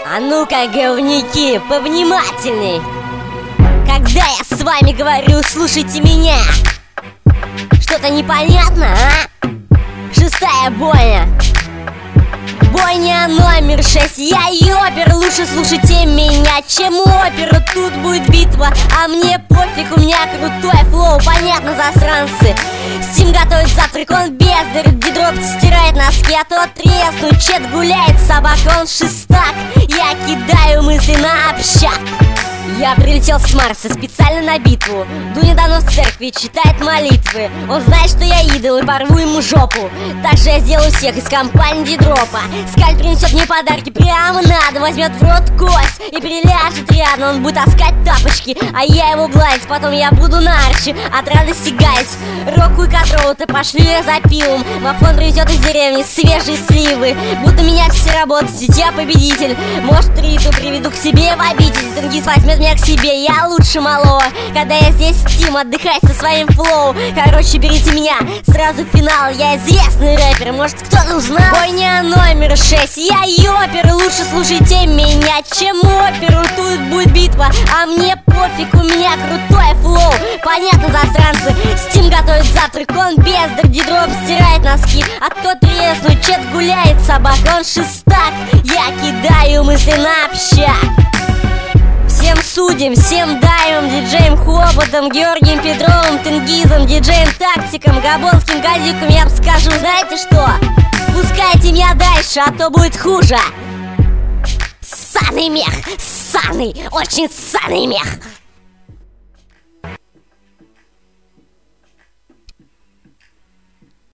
А ну-ка, говнюки, повнимательней. Когда я с вами говорю, слушайте меня. Что-то непонятно, а? Шестая бойня. Бойня номер 6. Я опер, лучше слушайте меня, чем оперу. Тут будет битва, а мне пофиг, у меня крутой флоу. Понятно, засранцы. Стим готовит завтрак, он бездарь. Гидроп стирает носки, а то треснут. Чет гуляет, собака, он шестак. Я кидаю мысли на общак. Я прилетел с Марса специально на битву. Дуня давно в церкви читает молитвы. Он знает, что я идол и порву ему жопу. Так же я сделаю всех из компании Дидропа. Скаль принесет мне подарки прямо надо. Возьмет в рот кость и переляжет рядом. Он будет таскать тапочки, а я его гладить. Потом я буду на арчи от радости гаять. Року и Катроу-то пошлю я за пивом. Мафон привезет из деревни свежие сливы. Будто меня все работать, я победитель. Может, Риту приведу к себе в обитель. Тенгиз возьмет меня к себе, я лучше малого. Когда я здесь, Тим, отдыхай со своим флоу. Короче, берите меня, сразу в финал. Я известный рэпер, может кто-то узнал. Бойня номер 6. Я опер, лучше слушайте меня, чем оперу. Тут будет битва, а мне пофиг, у меня крутой флоу. Понятно, засранцы. Стим готовит завтрак, он бездарь. Дидроп стирает носки, а кто треснут. Чет гуляет, собака, он шестак. Я кидаю мысли на общак. Всем судим, всем даем, диджеем Хоботом, Георгием Петровым, Тенгизом, диджеем Тактиком, Габонским Газиком. Я вам скажу, знаете что? Пускайте меня дальше, а то будет хуже. Ссаный мех, ссаный, очень ссаный мех.